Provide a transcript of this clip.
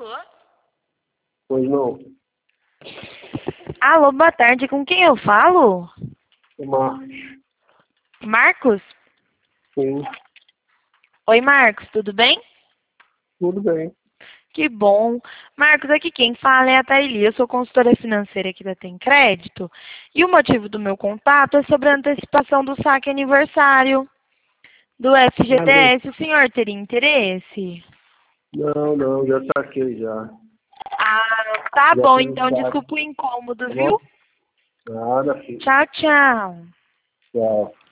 Alô? Pois não. Alô, boa tarde. Com quem eu falo? O Marcos. Marcos? Sim. Oi, Marcos, tudo bem? Tudo bem. Que bom. Marcos, aqui quem fala é a Thaili. Eu sou consultora financeira aqui da Tem Crédito. E o motivo do meu contato é sobre a antecipação do saque aniversário do FGTS. O senhor teria interesse? Não, já saquei já. Ah, tá Já bom. tenho Então, saco. desculpa o incômodo, Tá viu? bom? Nada, filho. Tchau, tchau. Tchau.